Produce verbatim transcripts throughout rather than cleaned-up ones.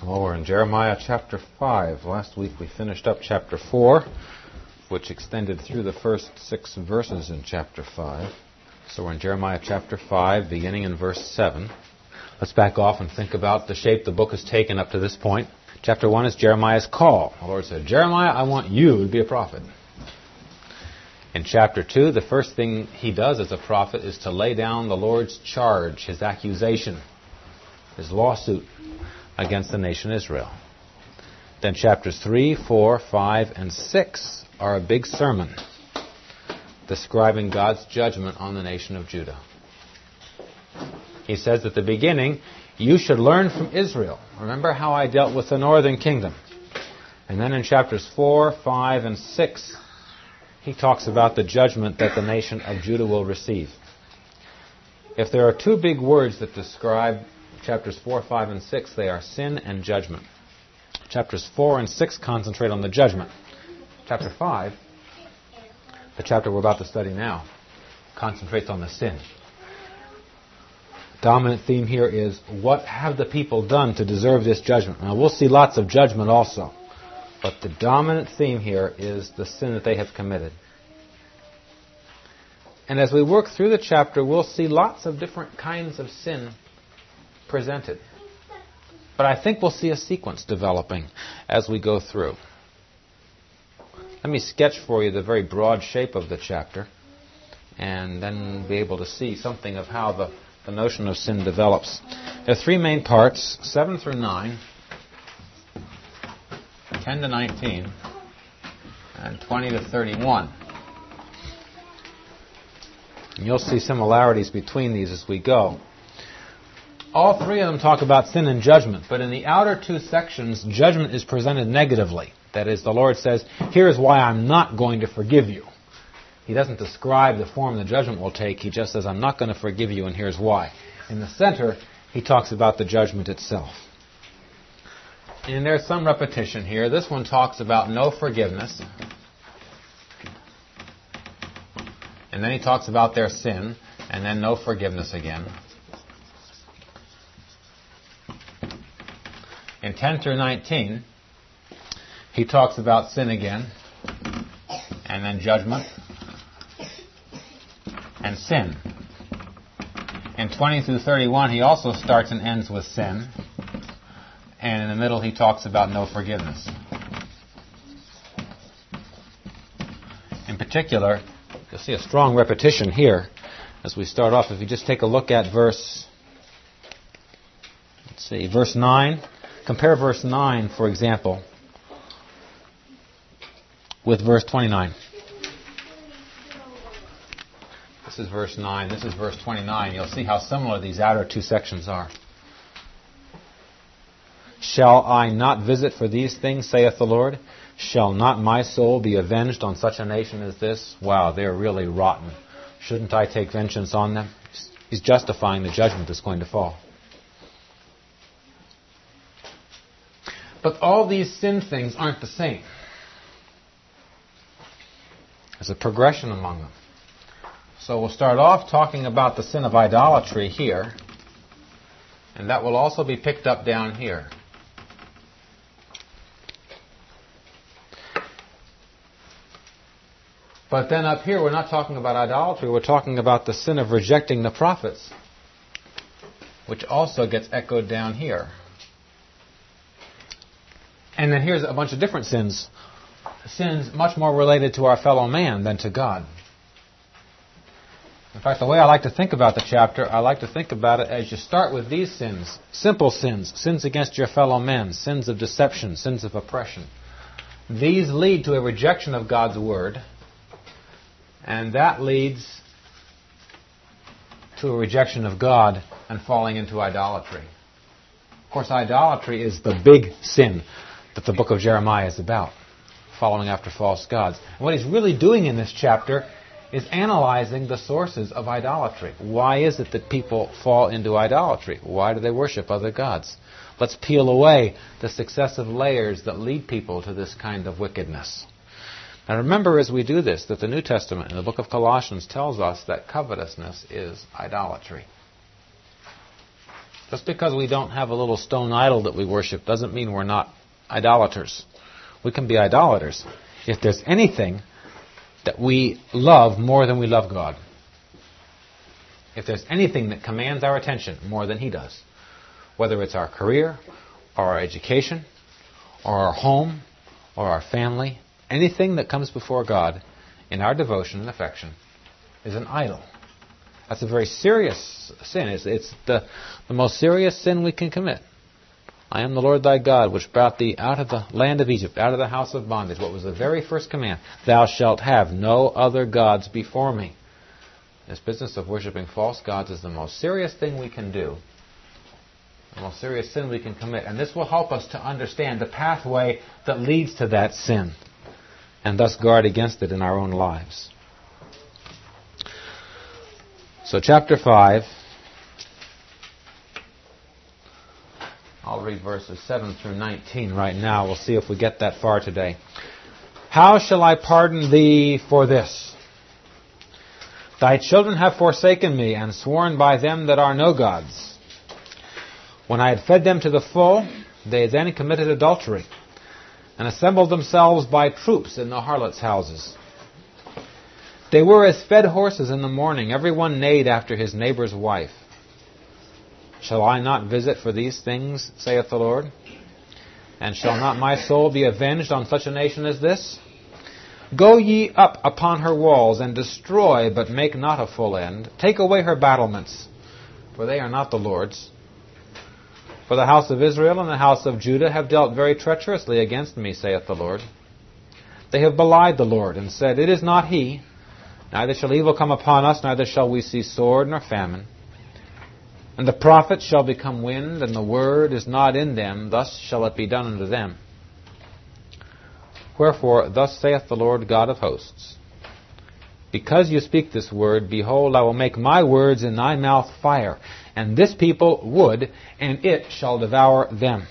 Well, we're in Jeremiah chapter five. Last week we finished up chapter four, which extended through the first six verses in chapter five. So we're in Jeremiah chapter five, beginning in verse seven. Let's back off and think about the shape the book has taken up to this point. Chapter one is Jeremiah's call. The Lord said, Jeremiah, I want you to be a prophet. In chapter two, the first thing he does as a prophet is to lay down the Lord's charge, his accusation, his lawsuit against the nation Israel. Then chapters three, four, five, and six are a big sermon describing God's judgment on the nation of Judah. He says at the beginning, you should learn from Israel. Remember how I dealt with the northern kingdom. And then in chapters four, five, and six, he talks about the judgment that the nation of Judah will receive. If there are two big words that describe chapters four, five, and six, they are sin and judgment. Chapters four and six concentrate on the judgment. Chapter five, the chapter we're about to study now, concentrates on the sin. The dominant theme here is, what have the people done to deserve this judgment? Now, we'll see lots of judgment also, but the dominant theme here is the sin that they have committed. And as we work through the chapter, we'll see lots of different kinds of sin presented. But I think we'll see a sequence developing as we go through. Let me sketch for you the very broad shape of the chapter, and then be able to see something of how the, the notion of sin develops. There are three main parts, seven through nine, ten to nineteen, and twenty to thirty-one. And you'll see similarities between these as we go. All three of them talk about sin and judgment, but in the outer two sections, judgment is presented negatively. That is, the Lord says, here's why I'm not going to forgive you. He doesn't describe the form the judgment will take. He just says, I'm not going to forgive you, and here's why. In the center, he talks about the judgment itself. And there's some repetition here. This one talks about no forgiveness. And then he talks about their sin, and then no forgiveness again. In ten through nineteen, he talks about sin again, and then judgment, and sin. In twenty through thirty-one, he also starts and ends with sin, and in the middle he talks about no forgiveness. In particular, you'll see a strong repetition here as we start off. If you just take a look at verse, let's see, verse nine. Compare verse nine, for example, with verse twenty-nine. This is verse nine. This is verse twenty-nine. You'll see how similar these outer two sections are. Shall I not visit for these things, saith the Lord? Shall not my soul be avenged on such a nation as this? Wow, they're really rotten. Shouldn't I take vengeance on them? He's justifying the judgment that's going to fall. But all these sin things aren't the same. There's a progression among them. So we'll start off talking about the sin of idolatry here, and that will also be picked up down here. But then up here, we're not talking about idolatry, we're talking about the sin of rejecting the prophets, which also gets echoed down here. And then here's a bunch of different sins. Sins much more related to our fellow man than to God. In fact, the way I like to think about the chapter, I like to think about it as you start with these sins. Simple sins. Sins against your fellow men. Sins of deception. Sins of oppression. These lead to a rejection of God's word. And that leads to a rejection of God and falling into idolatry. Of course, idolatry is the big sin that the book of Jeremiah is about, following after false gods. And what he's really doing in this chapter is analyzing the sources of idolatry. Why is it that people fall into idolatry? Why do they worship other gods? Let's peel away the successive layers that lead people to this kind of wickedness. Now remember, as we do this, that the New Testament in the book of Colossians tells us that covetousness is idolatry. Just because we don't have a little stone idol that we worship doesn't mean we're not idolaters. We can be idolaters if there's anything that we love more than we love God. If there's anything that commands our attention more than He does, whether it's our career, or our education, or our home, or our family, anything that comes before God in our devotion and affection is an idol. That's a very serious sin. It's, it's the, the most serious sin we can commit. I am the Lord thy God, which brought thee out of the land of Egypt, out of the house of bondage. What was the very first command? Thou shalt have no other gods before me. This business of worshiping false gods is the most serious thing we can do, the most serious sin we can commit. And this will help us to understand the pathway that leads to that sin, and thus guard against it in our own lives. So chapter five, I'll read verses seven through nineteen right now. We'll see if we get that far today. How shall I pardon thee for this? Thy children have forsaken me, and sworn by them that are no gods. When I had fed them to the full, they then committed adultery, and assembled themselves by troops in the harlots' houses. They were as fed horses in the morning, every one neighed after his neighbor's wife. Shall I not visit for these things, saith the Lord? And shall not my soul be avenged on such a nation as this? Go ye up upon her walls, and destroy, but make not a full end. Take away her battlements, for they are not the Lord's. For the house of Israel and the house of Judah have dealt very treacherously against me, saith the Lord. They have belied the Lord, and said, It is not He. Neither shall evil come upon us, neither shall we see sword nor famine. And the prophets shall become wind, and the word is not in them, thus shall it be done unto them. Wherefore, thus saith the Lord God of hosts, Because you speak this word, behold, I will make my words in thy mouth fire, and this people wood, and it shall devour them.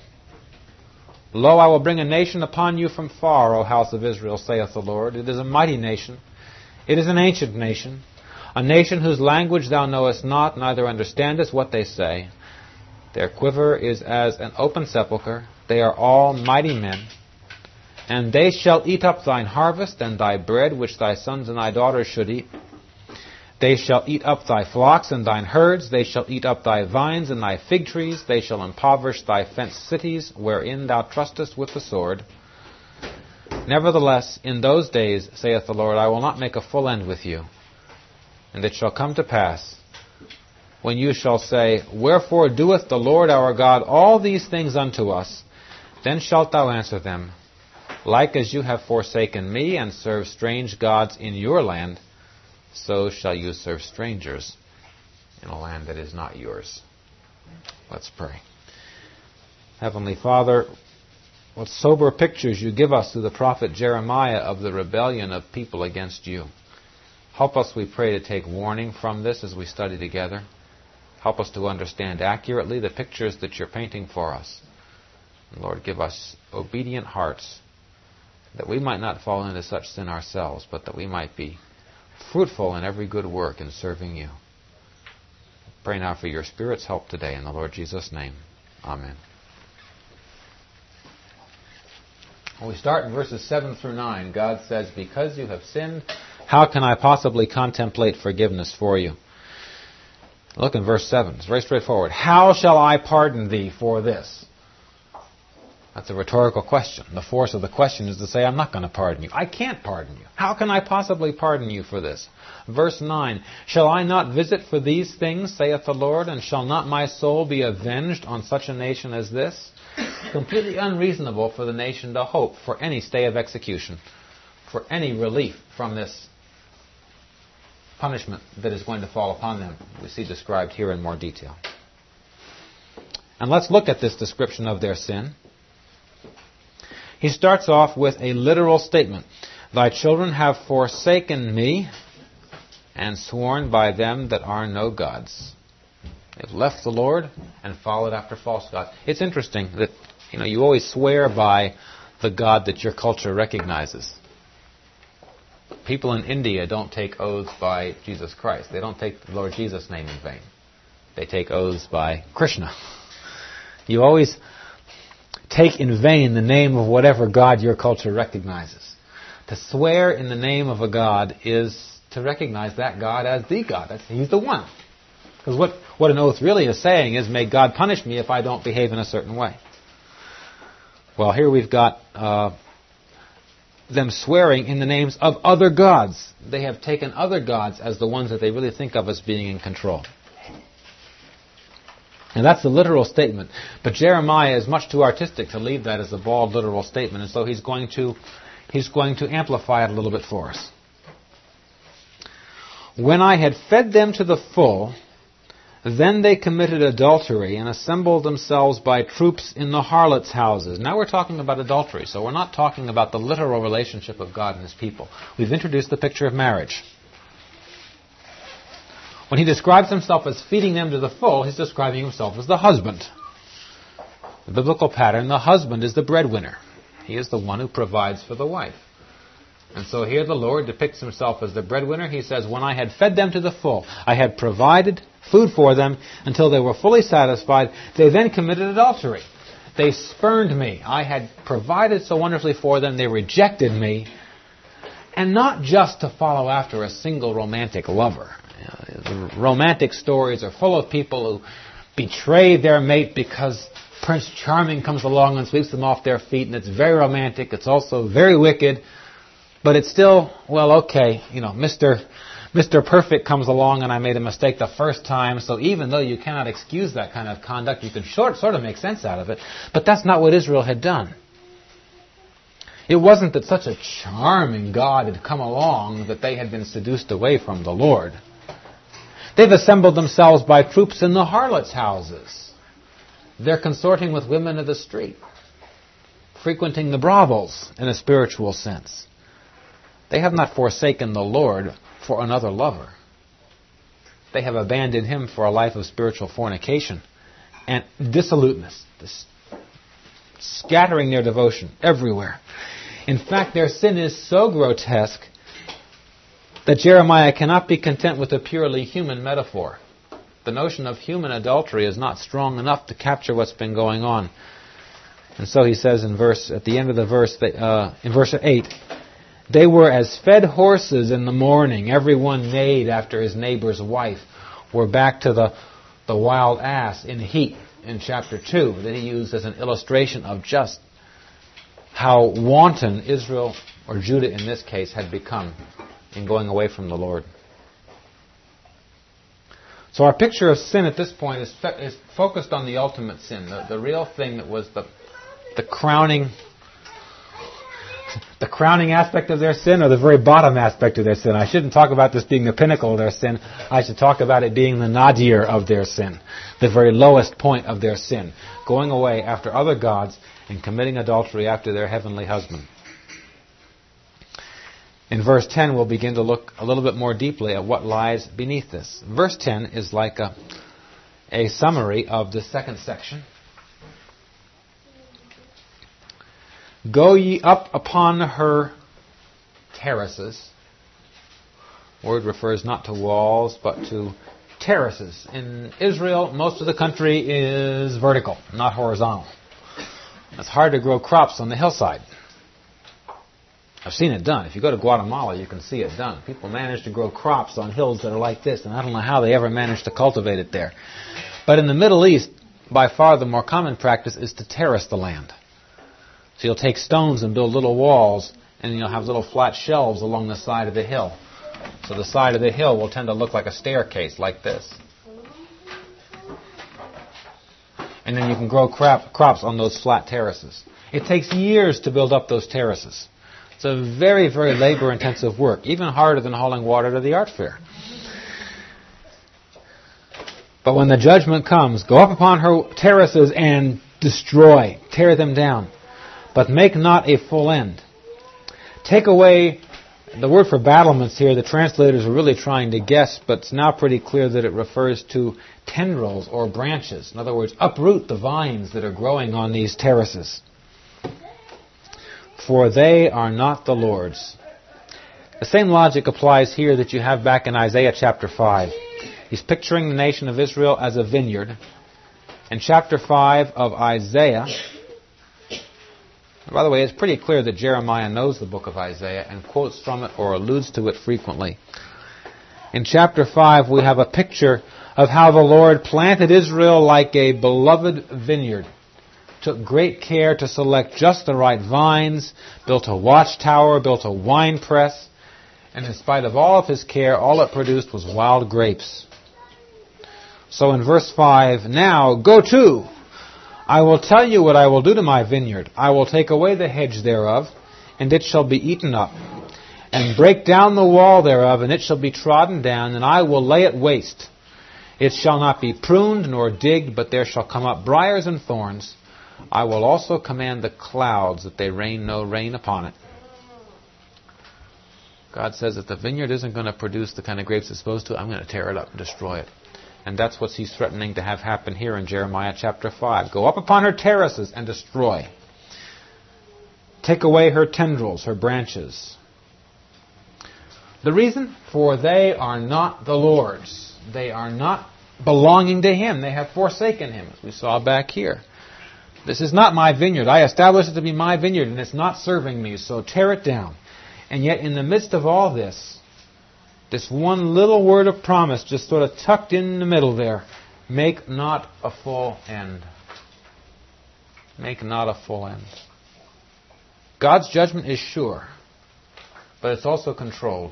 Lo, I will bring a nation upon you from far, O house of Israel, saith the Lord. It is a mighty nation. It is an ancient nation, a nation whose language thou knowest not, neither understandest what they say. Their quiver is as an open sepulchre. They are all mighty men. And they shall eat up thine harvest, and thy bread, which thy sons and thy daughters should eat. They shall eat up thy flocks and thine herds. They shall eat up thy vines and thy fig trees. They shall impoverish thy fenced cities, wherein thou trustest with the sword. Nevertheless, in those days, saith the Lord, I will not make a full end with you. And it shall come to pass, when you shall say, Wherefore doeth the Lord our God all these things unto us? Then shalt thou answer them, Like as you have forsaken me, and served strange gods in your land, so shall you serve strangers in a land that is not yours. Let's pray. Heavenly Father, what sober pictures you give us through the prophet Jeremiah of the rebellion of people against you. Help us, we pray, to take warning from this as we study together. Help us to understand accurately the pictures that you're painting for us. And Lord, give us obedient hearts, that we might not fall into such sin ourselves, but that we might be fruitful in every good work in serving you. Pray now for your Spirit's help today in the Lord Jesus' name. Amen. When we start in verses seven through nine, God says, Because you have sinned, how can I possibly contemplate forgiveness for you? Look in verse seven. It's very straightforward. How shall I pardon thee for this? That's a rhetorical question. The force of the question is to say, I'm not going to pardon you. I can't pardon you. How can I possibly pardon you for this? Verse nine, Shall I not visit for these things, saith the Lord, and shall not my soul be avenged on such a nation as this? Completely unreasonable for the nation to hope for any stay of execution, for any relief from this punishment that is going to fall upon them. We see described here in more detail. And let's look at this description of their sin. He starts off with a literal statement. Thy children have forsaken me and sworn by them that are no gods. They've left the Lord and followed after false gods. It's interesting that, you know, you always swear by the God that your culture recognizes. People in India don't take oaths by Jesus Christ. They don't take the Lord Jesus' name in vain. They take oaths by Krishna. You always take in vain the name of whatever god your culture recognizes. To swear in the name of a god is to recognize that god as the god. That's, he's the one. Because what, what an oath really is saying is, may God punish me if I don't behave in a certain way. Well, here we've got uh, them swearing in the names of other gods. They have taken other gods as the ones that they really think of as being in control. And that's the literal statement. But Jeremiah is much too artistic to leave that as a bald literal statement, and so he's going to he's going to amplify it a little bit for us. When I had fed them to the full, then they committed adultery and assembled themselves by troops in the harlots' houses. Now we're talking about adultery, so we're not talking about the literal relationship of God and His people. We've introduced the picture of marriage. When he describes himself as feeding them to the full, he's describing himself as the husband. The biblical pattern, the husband is the breadwinner. He is the one who provides for the wife. And so here the Lord depicts himself as the breadwinner. He says, when I had fed them to the full, I had provided food for them until they were fully satisfied, they then committed adultery. They spurned me. I had provided so wonderfully for them, they rejected me. And not just to follow after a single romantic lover. The romantic stories are full of people who betray their mate because Prince Charming comes along and sweeps them off their feet, and it's very romantic. It's also very wicked, but it's still, well, okay, you know, Mister Mister Perfect comes along and I made a mistake the first time, so even though you cannot excuse that kind of conduct, you can short, sort of make sense out of it, but that's not what Israel had done. It wasn't that such a charming God had come along that they had been seduced away from the Lord. They've assembled themselves by troops in the harlots' houses. They're consorting with women of the street, frequenting the brothels in a spiritual sense. They have not forsaken the Lord for another lover. They have abandoned Him for a life of spiritual fornication and dissoluteness, this scattering their devotion everywhere. In fact, their sin is so grotesque that Jeremiah cannot be content with a purely human metaphor. The notion of human adultery is not strong enough to capture what's been going on. And so he says in verse, at the end of the verse, uh, in verse eight, they were as fed horses in the morning. Everyone neighed after his neighbor's wife. We're back to the, the wild ass in heat in chapter two that he used as an illustration of just how wanton Israel, or Judah in this case, had become in going away from the Lord. So our picture of sin at this point is, fe- is focused on the ultimate sin, the, the real thing that was the, the crowning the crowning aspect of their sin, or the very bottom aspect of their sin. I shouldn't talk about this being the pinnacle of their sin. I should talk about it being the nadir of their sin, the very lowest point of their sin, going away after other gods and committing adultery after their heavenly husband. In verse ten, we'll begin to look a little bit more deeply at what lies beneath this. Verse ten is like a, a summary of the second section. Go ye up upon her terraces. Word refers not to walls, but to terraces. In Israel, most of the country is vertical, not horizontal. It's hard to grow crops on the hillside. I've seen it done. If you go to Guatemala, you can see it done. People manage to grow crops on hills that are like this, and I don't know how they ever managed to cultivate it there. But in the Middle East, by far the more common practice is to terrace the land. So you'll take stones and build little walls, and you'll have little flat shelves along the side of the hill. So the side of the hill will tend to look like a staircase, like this. And then you can grow crop, crops on those flat terraces. It takes years to build up those terraces. It's a very, very labor-intensive work, even harder than hauling water to the art fair. But when the judgment comes, go up upon her terraces and destroy, tear them down. But make not a full end. Take away, the word for battlements here, the translators are really trying to guess, but it's now pretty clear that it refers to tendrils or branches. In other words, uproot the vines that are growing on these terraces. For they are not the Lord's. The same logic applies here that you have back in Isaiah chapter five. He's picturing the nation of Israel as a vineyard. In chapter five of Isaiah, by the way, it's pretty clear that Jeremiah knows the book of Isaiah and quotes from it or alludes to it frequently. In chapter five, we have a picture of how the Lord planted Israel like a beloved vineyard, took great care to select just the right vines, built a watchtower, built a wine press, and in spite of all of his care, all it produced was wild grapes. So in verse five, now go to, I will tell you what I will do to my vineyard. I will take away the hedge thereof, and it shall be eaten up, and break down the wall thereof, and it shall be trodden down, and I will lay it waste. It shall not be pruned nor digged, but there shall come up briars and thorns. I will also command the clouds that they rain no rain upon it. God says that the vineyard isn't going to produce the kind of grapes it's supposed to. I'm going to tear it up and destroy it. And that's what he's threatening to have happen here in Jeremiah chapter five. Go up upon her terraces and destroy. Take away her tendrils, her branches. The reason? For they are not the Lord's. They are not belonging to Him. They have forsaken Him, as we saw back here. This is not my vineyard. I established it to be my vineyard, and it's not serving me, so tear it down. And yet, in the midst of all this, this one little word of promise just sort of tucked in the middle there. Make not a full end. Make not a full end. God's judgment is sure, but it's also controlled.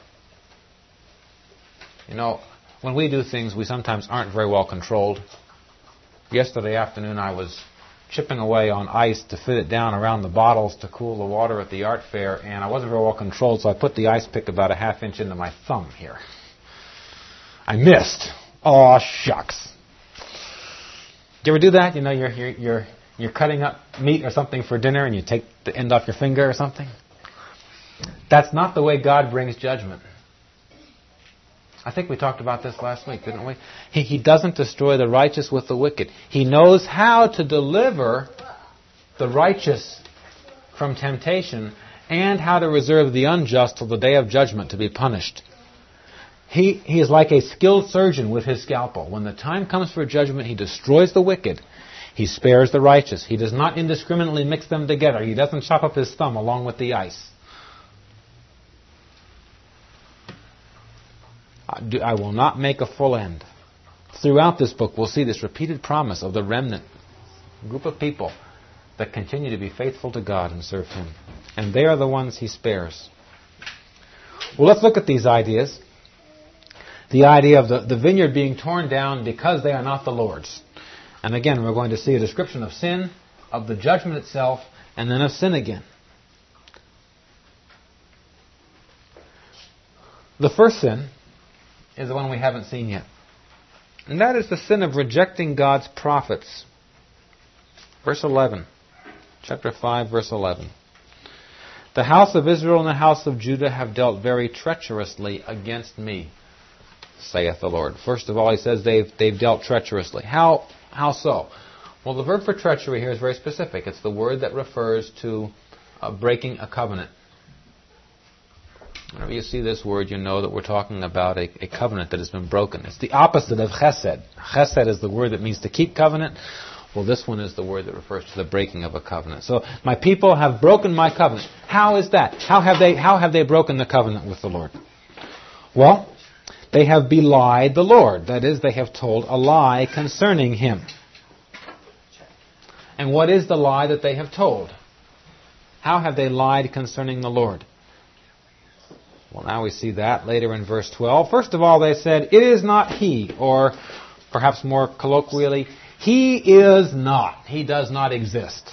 You know, when we do things, we sometimes aren't very well controlled. Yesterday afternoon, I was chipping away on ice to fit it down around the bottles to cool the water at the art fair, and I wasn't very well controlled, so I put the ice pick about a half inch into my thumb here. I missed. Aw, shucks. Do you ever do that? You know, you're, you're, you're, you're cutting up meat or something for dinner, and you take the end off your finger or something? That's not the way God brings judgment. I think we talked about this last week, didn't we? He, he doesn't destroy the righteous with the wicked. He knows how to deliver the righteous from temptation and how to reserve the unjust till the day of judgment to be punished. He, he is like a skilled surgeon with his scalpel. When the time comes for judgment, he destroys the wicked. He spares the righteous. He does not indiscriminately mix them together. He doesn't chop up his thumb along with the ice. I will not make a full end. Throughout this book, we'll see this repeated promise of the remnant, a group of people that continue to be faithful to God and serve Him. And they are the ones He spares. Well, let's look at these ideas. The idea of the, the vineyard being torn down because they are not the Lord's. And again, we're going to see a description of sin, of the judgment itself, and then of sin again. The first sin is the one we haven't seen yet. And that is the sin of rejecting God's prophets. Verse eleven. Chapter five, verse eleven. The house of Israel and the house of Judah have dealt very treacherously against me, saith the Lord. First of all, he says they've, they've dealt treacherously. How, how so? Well, the verb for treachery here is very specific. It's the word that refers to uh, breaking a covenant. Whenever you see this word, you know that we're talking about a, a covenant that has been broken. It's the opposite of chesed. Chesed is the word that means to keep covenant. Well, this one is the word that refers to the breaking of a covenant. So, my people have broken my covenant. How is that? How have they, how have they broken the covenant with the Lord? Well, they have belied the Lord. That is, they have told a lie concerning Him. And what is the lie that they have told? How have they lied concerning the Lord? Well, now we see that later in verse twelve. First of all, they said, it is not He, or perhaps more colloquially, He is not. He does not exist.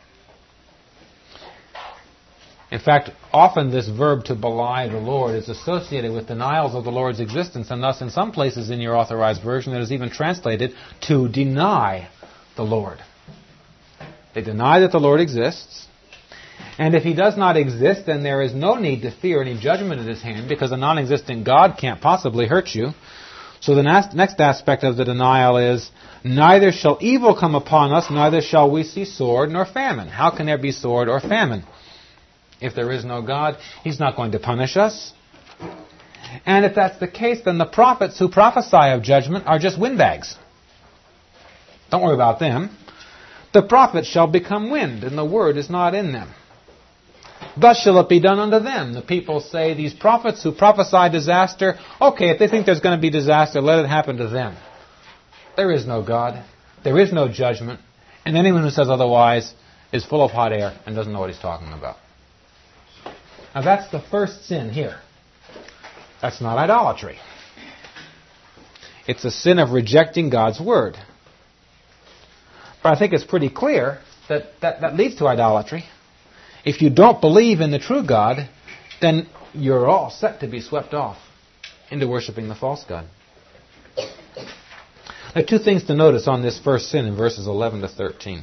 In fact, often this verb to belie the Lord is associated with denials of the Lord's existence, and thus in some places in your authorized version it is even translated to deny the Lord. They deny that the Lord exists. And if He does not exist, then there is no need to fear any judgment at His hand, because a non-existent God can't possibly hurt you. So the next aspect of the denial is, neither shall evil come upon us, neither shall we see sword nor famine. How can there be sword or famine? If there is no God, He's not going to punish us. And if that's the case, then the prophets who prophesy of judgment are just windbags. Don't worry about them. The prophets shall become wind, and the word is not in them. Thus shall it be done unto them. The people say, these prophets who prophesy disaster, okay, if they think there's going to be disaster, let it happen to them. There is no God. There is no judgment. And anyone who says otherwise is full of hot air and doesn't know what he's talking about. Now that's the first sin here. That's not idolatry. It's a sin of rejecting God's word. But I think it's pretty clear that that, that leads to idolatry. If you don't believe in the true God, then you're all set to be swept off into worshiping the false God. There are two things to notice on this first sin in verses eleven to thirteen.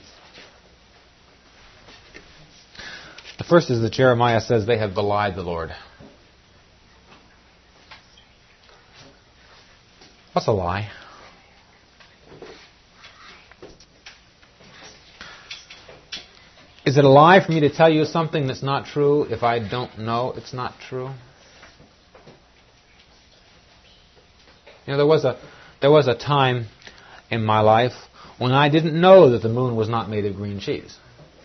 The first is that Jeremiah says they have belied the Lord. What's a lie? Is it a lie for me to tell you something that's not true if I don't know it's not true? You know, there was a there was a time in my life when I didn't know that the moon was not made of green cheese.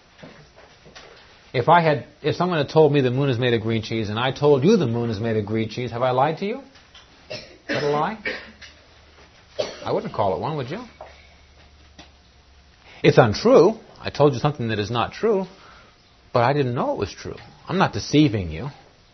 If I had, if someone had told me the moon is made of green cheese and I told you the moon is made of green cheese, have I lied to you? Is that a lie? I wouldn't call it one, would you? It's untrue. I told you something that is not true, but I didn't know it was true. I'm not deceiving you.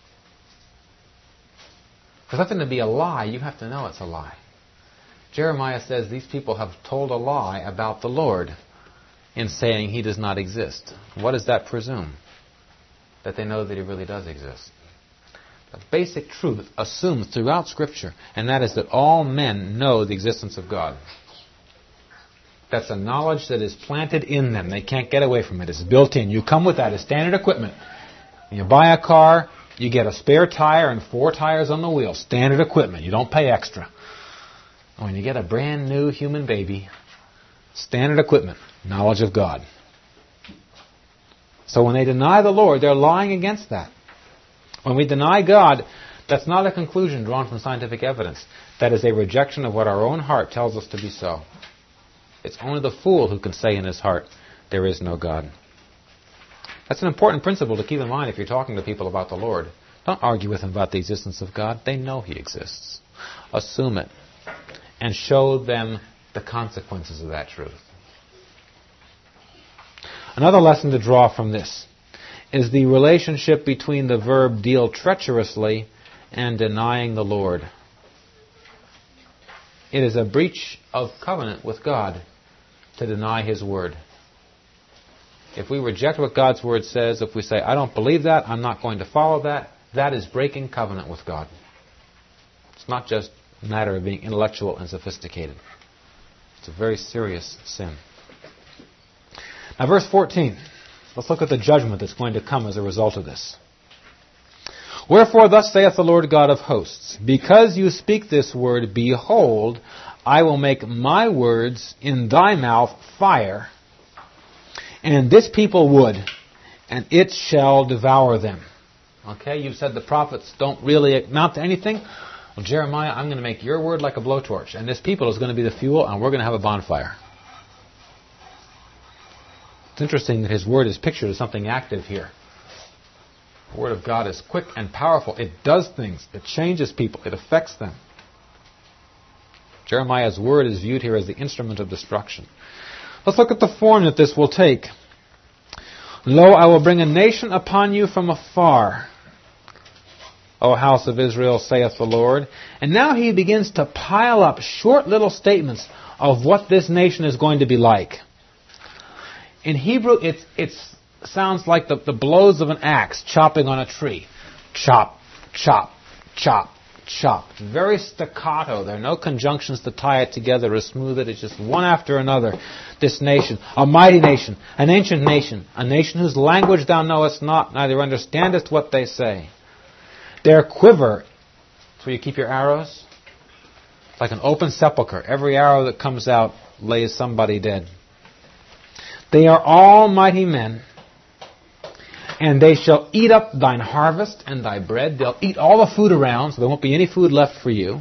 For something to be a lie, you have to know it's a lie. Jeremiah says these people have told a lie about the Lord in saying He does not exist. What does that presume? That they know that He really does exist. The basic truth assumed throughout Scripture, and that is that all men know the existence of God. That's a knowledge that is planted in them. They can't get away from it. It's built in. You come with that as standard equipment. When you buy a car, you get a spare tire and four tires on the wheel. Standard equipment. You don't pay extra. When you get a brand new human baby, standard equipment, knowledge of God. So when they deny the Lord, they're lying against that. When we deny God, that's not a conclusion drawn from scientific evidence. That is a rejection of what our own heart tells us to be so. It's only the fool who can say in his heart, there is no God. That's an important principle to keep in mind if you're talking to people about the Lord. Don't argue with them about the existence of God. They know He exists. Assume it. And show them the consequences of that truth. Another lesson to draw from this is the relationship between the verb deal treacherously and denying the Lord. It is a breach of covenant with God to deny His word. If we reject what God's word says, if we say, I don't believe that, I'm not going to follow that, that is breaking covenant with God. It's not just a matter of being intellectual and sophisticated. It's a very serious sin. Now verse fourteen. Let's look at the judgment that's going to come as a result of this. Wherefore thus saith the Lord God of hosts, because you speak this word, behold, I will make my words in thy mouth fire, and this people wood, and it shall devour them. Okay, you've said the prophets don't really amount to anything. Well, Jeremiah, I'm going to make your word like a blowtorch, and this people is going to be the fuel, and we're going to have a bonfire. It's interesting that his word is pictured as something active here. The word of God is quick and powerful. It does things. It changes people. It affects them. Jeremiah's word is viewed here as the instrument of destruction. Let's look at the form that this will take. Lo, I will bring a nation upon you from afar, O house of Israel, saith the Lord. And now he begins to pile up short little statements of what this nation is going to be like. In Hebrew, it it's, sounds like the, the blows of an axe chopping on a tree. Chop, chop, chop, chop. It's very staccato. There are no conjunctions to tie it together or smooth it. It's just one after another. This nation, a mighty nation, an ancient nation, a nation whose language thou knowest not, neither understandest what they say. Their quiver, that's where you keep your arrows. It's like an open sepulcher. Every arrow that comes out lays somebody dead. They are all mighty men, And they shall eat up thine harvest and thy bread. They'll eat all the food around, so there won't be any food left for you,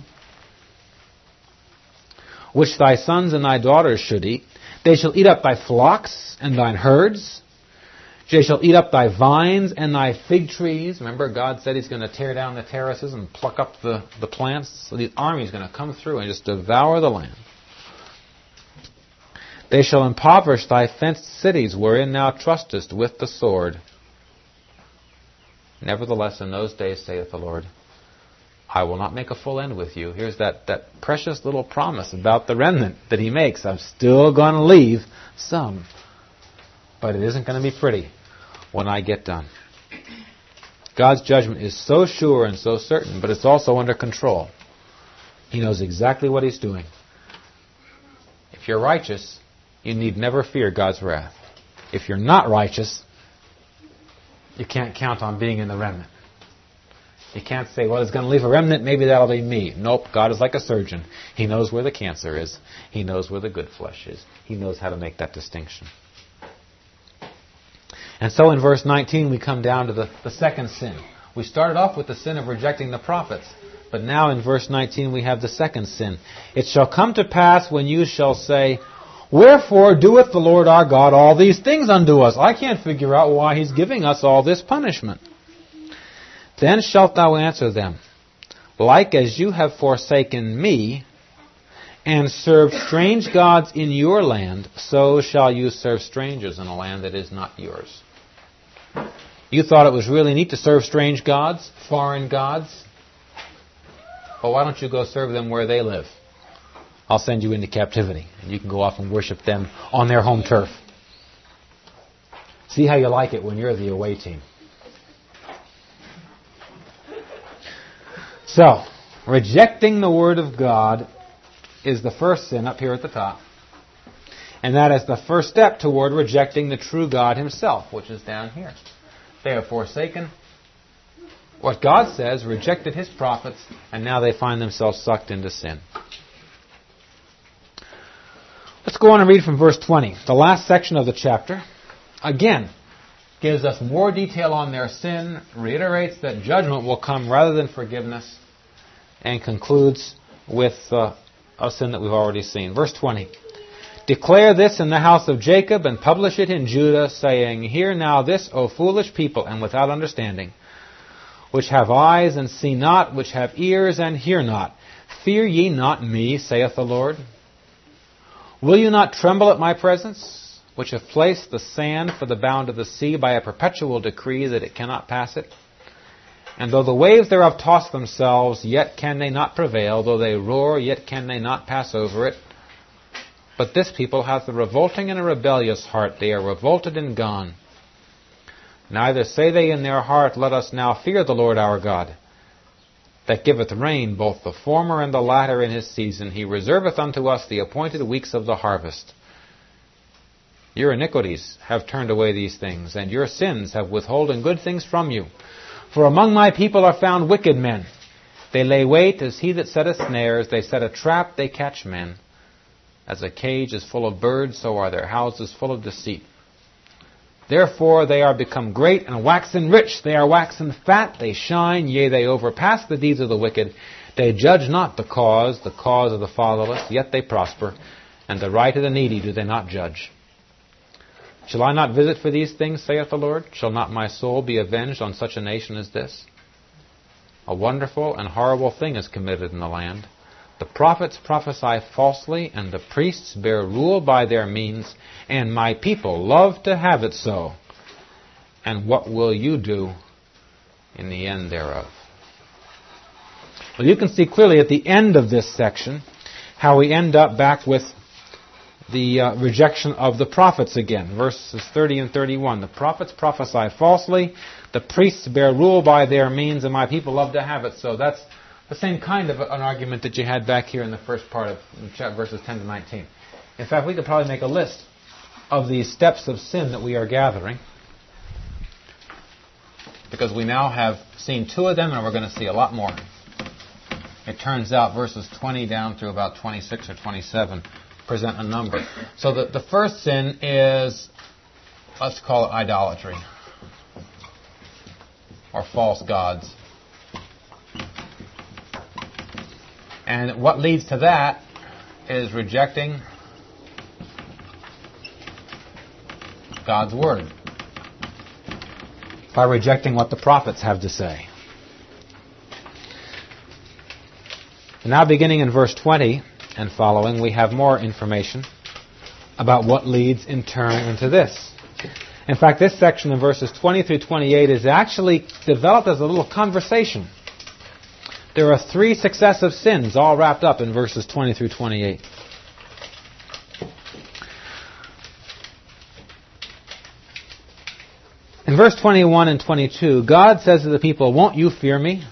which thy sons and thy daughters should eat. They shall eat up thy flocks and thine herds. They shall eat up thy vines and thy fig trees. Remember, God said He's going to tear down the terraces and pluck up the, the plants. So the army is going to come through and just devour the land. They shall impoverish thy fenced cities, wherein thou trustest, with the sword. Nevertheless, in those days, saith the Lord, I will not make a full end with you. Here's that, that precious little promise about the remnant that He makes. I'm still going to leave some. But it isn't going to be pretty when I get done. God's judgment is so sure and so certain, but it's also under control. He knows exactly what He's doing. If you're righteous, you need never fear God's wrath. If you're not righteous, you can't count on being in the remnant. You can't say, well, it's going to leave a remnant, maybe that'll be me. Nope, God is like a surgeon. He knows where the cancer is. He knows where the good flesh is. He knows how to make that distinction. And so in verse nineteen, we come down to the, the second sin. We started off with the sin of rejecting the prophets. But now in verse nineteen, we have the second sin. It shall come to pass when you shall say, wherefore doeth the Lord our God all these things unto us? I can't figure out why He's giving us all this punishment. Then shalt thou answer them, like as you have forsaken me, and served strange gods in your land, so shall you serve strangers in a land that is not yours. You thought it was really neat to serve strange gods, foreign gods. Well, why don't you go serve them where they live? I'll send you into captivity, and you can go off and worship them on their home turf. See how you like it when you're the away team. So, rejecting the Word of God is the first sin up here at the top. And that is the first step toward rejecting the true God Himself, which is down here. They have forsaken what God says, rejected His prophets, and now they find themselves sucked into sin. Let's go on and read from verse twenty. The last section of the chapter, again, gives us more detail on their sin, reiterates that judgment will come rather than forgiveness, and concludes with uh, a sin that we've already seen. Verse twenty. Declare this in the house of Jacob, and publish it in Judah, saying, hear now this, O foolish people, and without understanding, which have eyes and see not, which have ears and hear not. Fear ye not me, saith the Lord? Will you not tremble at my presence, which have placed the sand for the bound of the sea by a perpetual decree that it cannot pass it? And though the waves thereof toss themselves, yet can they not prevail. Though they roar, yet can they not pass over it. But this people hath a revolting and a rebellious heart. They are revolted and gone. Neither say they in their heart, let us now fear the Lord our God, that giveth rain, both the former and the latter in His season. He reserveth unto us the appointed weeks of the harvest. Your iniquities have turned away these things, and your sins have withholden good things from you. For among my people are found wicked men. They lay wait as he that setteth snares. They set a trap, they catch men. As a cage is full of birds, so are their houses full of deceit. Therefore they are become great and waxen rich. They are waxen fat, they shine, yea, they overpass the deeds of the wicked. They judge not the cause, the cause of the fatherless, yet they prosper. And the right of the needy do they not judge. Shall I not visit for these things, saith the Lord? Shall not my soul be avenged on such a nation as this? A wonderful and horrible thing is committed in the land. The prophets prophesy falsely, and the priests bear rule by their means, and my people love to have it so. And what will you do in the end thereof? Well, you can see clearly at the end of this section how we end up back with the uh, rejection of the prophets again. Verses thirty and thirty-one. The prophets prophesy falsely, the priests bear rule by their means, and my people love to have it so. That's the same kind of an argument that you had back here in the first part of verses ten to nineteen. In fact, we could probably make a list of these steps of sin that we are gathering, because we now have seen two of them and we're going to see a lot more. It turns out verses twenty down through about twenty-six or twenty-seven present a number. So the, the first sin is, let's call it idolatry. or false gods. And what leads to that is rejecting God's Word, by rejecting what the prophets have to say. Now beginning in verse twenty and following, we have more information about what leads in turn into this. In fact, this section in verses twenty through twenty-eight is actually developed as a little conversation. There are three successive sins all wrapped up in verses twenty through twenty-eight. In verse twenty-one and twenty-two, God says to the people, "Won't you fear me?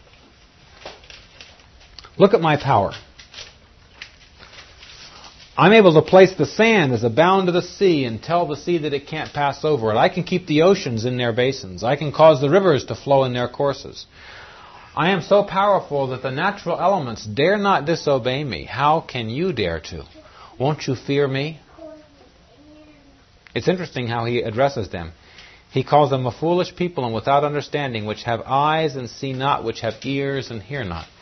Look at my power. I'm able to place the sand as a bound to the sea and tell the sea that it can't pass over it. I can keep the oceans in their basins. I can cause the rivers to flow in their courses. I am so powerful that the natural elements dare not disobey me. How can you dare to? Won't you fear me?" It's interesting how he addresses them. He calls them a foolish people and without understanding, which have eyes and see not, which have ears and hear not.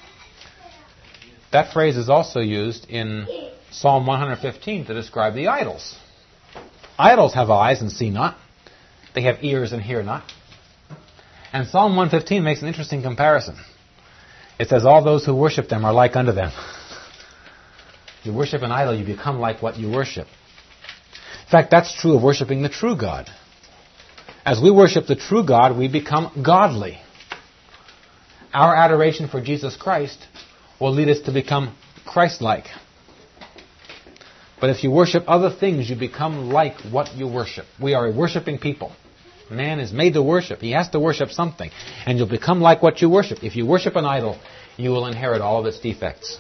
That phrase is also used in Psalm one fifteen to describe the idols. Idols have eyes and see not. They have ears and hear not. And Psalm one fifteen makes an interesting comparison. It says, all those who worship them are like unto them. You worship an idol, you become like what you worship. In fact, that's true of worshiping the true God. As we worship the true God, we become godly. Our adoration for Jesus Christ will lead us to become Christ-like. But if you worship other things, you become like what you worship. We are a worshiping people. Man is made to worship. He has to worship something. And you'll become like what you worship. If you worship an idol, you will inherit all of its defects.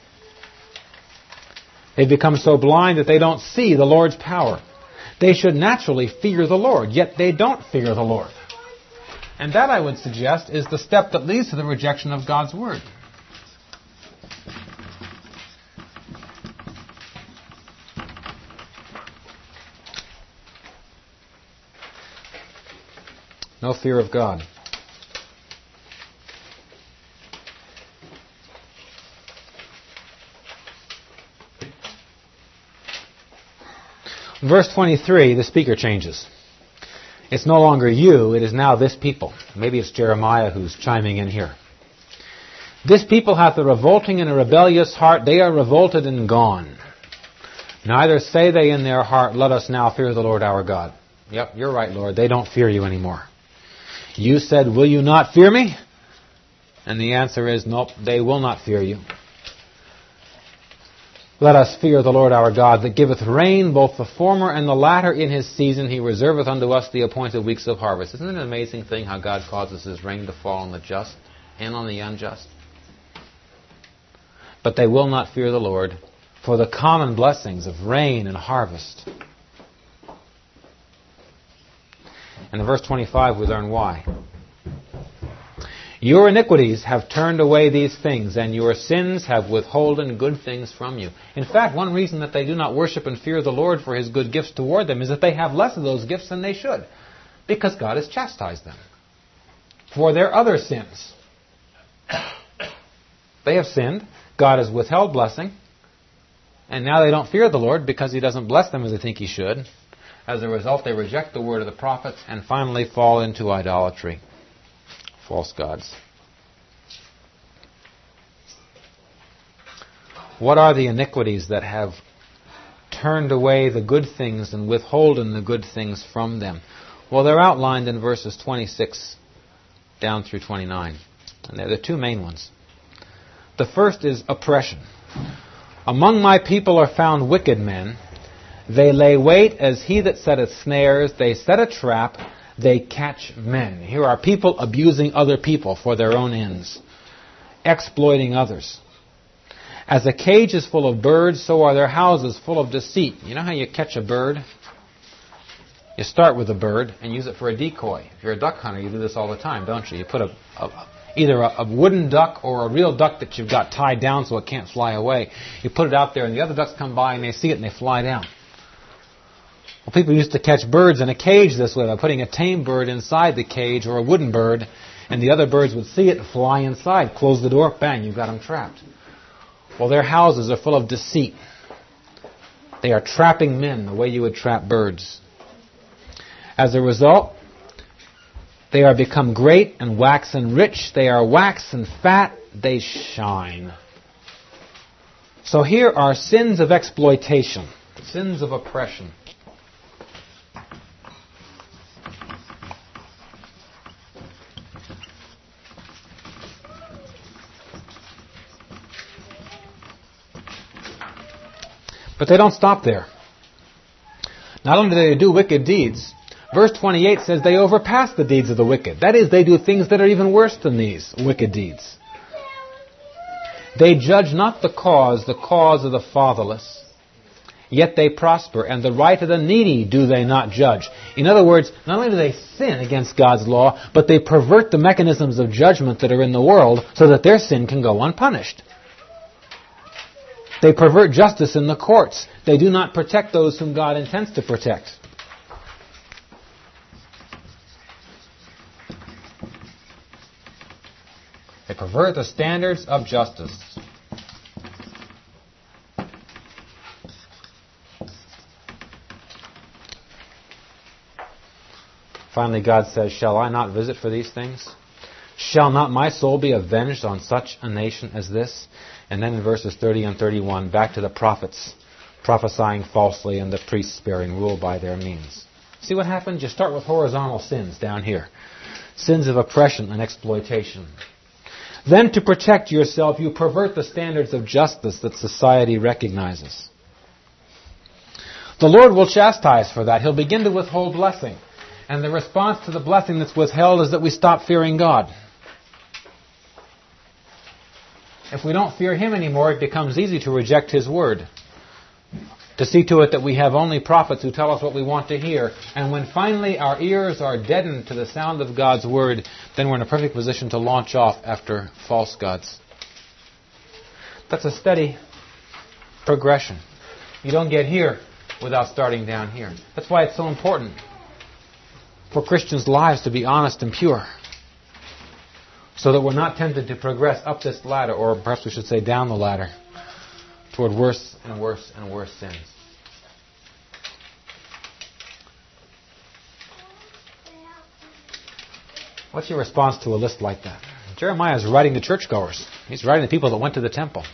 They become so blind that they don't see the Lord's power. They should naturally fear the Lord, yet they don't fear the Lord. And that, I would suggest, is the step that leads to the rejection of God's Word. No fear of God. In verse twenty-three, the speaker changes. It's no longer you, it is now this people. Maybe it's Jeremiah who's chiming in here. This people hath a revolting and a rebellious heart. They are revolted and gone. Neither say they in their heart, let us now fear the Lord our God. Yep, you're right, Lord. They don't fear you anymore. You said, will you not fear me? And the answer is, nope, they will not fear you. Let us fear the Lord our God, that giveth rain, both the former and the latter in his season. He reserveth unto us the appointed weeks of harvest. Isn't it an amazing thing how God causes his rain to fall on the just and on the unjust? But they will not fear the Lord for the common blessings of rain and harvest. And in verse twenty-five we learn why. Your iniquities have turned away these things, and your sins have withholden good things from you. In fact, one reason that they do not worship and fear the Lord for his good gifts toward them is that they have less of those gifts than they should, because God has chastised them for their other sins. They have sinned, God has withheld blessing, and now they don't fear the Lord because he doesn't bless them as they think he should. As a result, they reject the word of the prophets and finally fall into idolatry. False gods. What are the iniquities that have turned away the good things and withholden the good things from them? Well, they're outlined in verses twenty-six down through twenty-nine. And they're the two main ones. The first is oppression. Among my people are found wicked men. They lay wait as he that setteth snares. They set a trap. They catch men. Here are people abusing other people for their own ends, exploiting others. As a cage is full of birds, so are their houses full of deceit. You know how you catch a bird? You start with a bird and use it for a decoy. If you're a duck hunter, you do this all the time, don't you? You put a, a either a, a wooden duck or a real duck that you've got tied down so it can't fly away. You put it out there and the other ducks come by and they see it and they fly down. Well, people used to catch birds in a cage this way by putting a tame bird inside the cage or a wooden bird, and the other birds would see it and fly inside. Close the door, bang, you've got them trapped. Well, their houses are full of deceit. They are trapping men the way you would trap birds. As a result, they are become great and waxen rich. They are waxen fat. They shine. So here are sins of exploitation, sins of oppression. But they don't stop there. Not only do they do wicked deeds, verse twenty-eight says they overpass the deeds of the wicked. That is, they do things that are even worse than these wicked deeds. They judge not the cause, the cause of the fatherless, yet they prosper, and the right of the needy do they not judge. In other words, not only do they sin against God's law, but they pervert the mechanisms of judgment that are in the world so that their sin can go unpunished. They pervert justice in the courts. They do not protect those whom God intends to protect. They pervert the standards of justice. Finally, God says, "Shall I not visit for these things? Shall not my soul be avenged on such a nation as this?" And then in verses thirty and thirty-one, back to the prophets prophesying falsely and the priests bearing rule by their means. See what happens? You start with horizontal sins down here. Sins of oppression and exploitation. Then to protect yourself, you pervert the standards of justice that society recognizes. The Lord will chastise for that. He'll begin to withhold blessing. And the response to the blessing that's withheld is that we stop fearing God. If we don't fear Him anymore, it becomes easy to reject His word. To see to it that we have only prophets who tell us what we want to hear. And when finally our ears are deadened to the sound of God's word, then we're in a perfect position to launch off after false gods. That's a steady progression. You don't get here without starting down here. That's why it's so important for Christians' lives to be honest and pure, so that we're not tempted to progress up this ladder, or perhaps we should say down the ladder, toward worse and worse and worse sins. What's your response to a list like that? Jeremiah is writing to churchgoers. He's writing to people that went to the temple.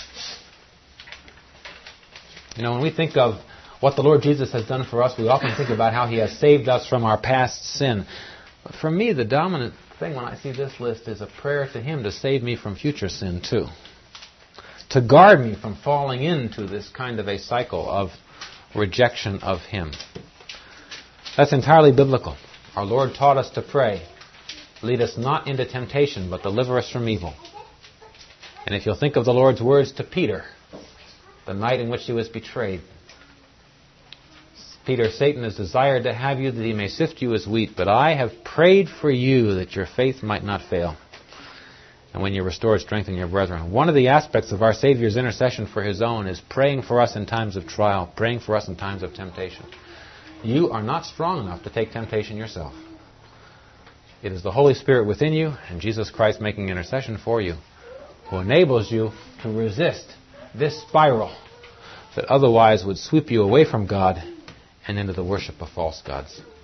You know, when we think of what the Lord Jesus has done for us, we often think about how He has saved us from our past sin. But for me, the dominant thing when I see this list is a prayer to Him to save me from future sin too. To guard me from falling into this kind of a cycle of rejection of Him. That's entirely biblical. Our Lord taught us to pray, "Lead us not into temptation, but deliver us from evil." And if you'll think of the Lord's words to Peter, the night in which he was betrayed, Peter, "Satan has desired to have you that he may sift you as wheat, but I have prayed for you that your faith might not fail. And when you're restored, strengthen your brethren." One of the aspects of our Savior's intercession for His own is praying for us in times of trial, praying for us in times of temptation. You are not strong enough to take temptation yourself. It is the Holy Spirit within you and Jesus Christ making intercession for you who enables you to resist this spiral that otherwise would sweep you away from God and into the worship of false gods.